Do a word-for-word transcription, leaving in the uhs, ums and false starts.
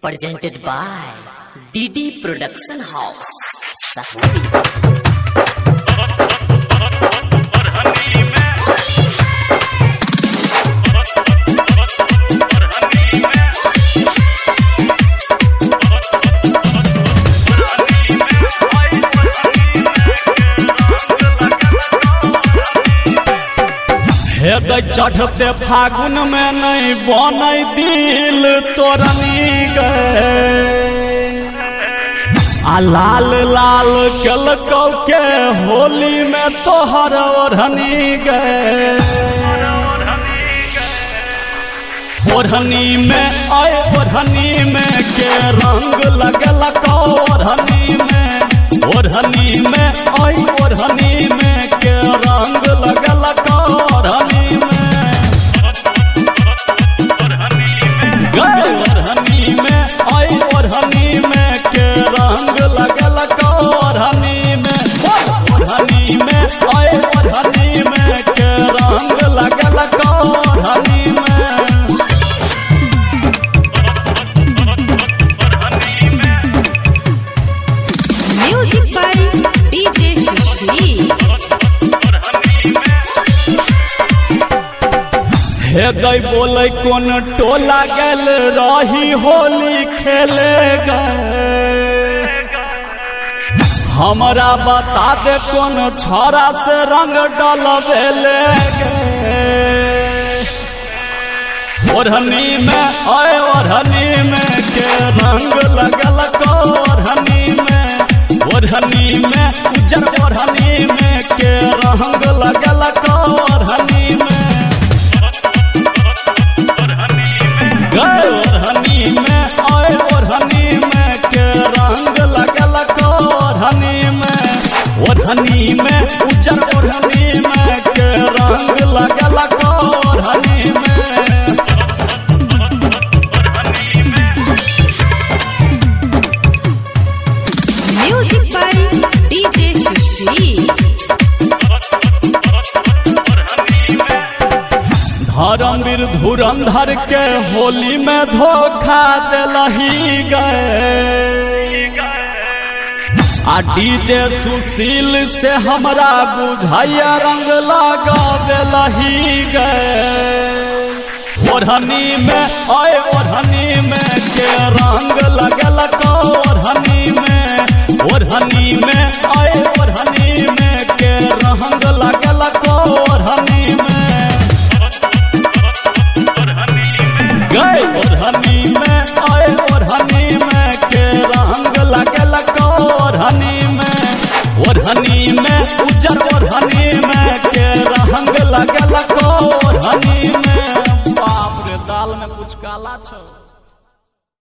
presented by D D Production House, Sahuri. चढ़ते फागुन में नहीं बन दिल तोरनी गए आ लाल लाल कलकौ के होली में तोहर ओढ़नी गए ओढ़नी में आए ओढ़नी में के रंग लगल को ओढ़नी में ओढ़नी में आई ओढ़नी में के रंग लगल को ओढ़नी ओढ़नी में आई ओढ़नी में के रंग लगल को ओढ़नी में ओढ़नी में आई ओढ़नी में के रंग लगल को ओढ़नी में म्यूजिक बाय डीजे सुशी। हे गई बोले कौन टोला गल रही होली खेले गए हमरा बता दे कौन छोरा से रंग डलबेले गए ओढ़नी में आए ओढ़नी में के रंग लगल को ओढ़नी में ओढ़नी में उजर ओढ़नी में के रंग लगल को ओढ़नी में ओढ़नी में आए ओढ़नी में के रंग लगल को ओढ़नी में ओढ़नी में उजर ओढ़नी में के रंग लगल को ओढ़नी में म्यूजिक बाय डीजे सुशी। धर्मवीर धुरंधर के होली में धोखा दिलही गए आ डीजे सुशील से हमरा बुझाइया रंग लगावेलही गए ओढ़नी में आए ओढ़नी में के रंग लगल को ओढ़नी में ओढ़नी में आए ओढ़नी में के रंग लगल को ओढ़नी में गए ओढ़नी में आए ओढ़नी में के रंग लगल को ओढ़नी में ओढ़नी में उजर ओढ़नी में के रंग लगल को ओढ़नी में बाप रे दाल में कुछ काला छो।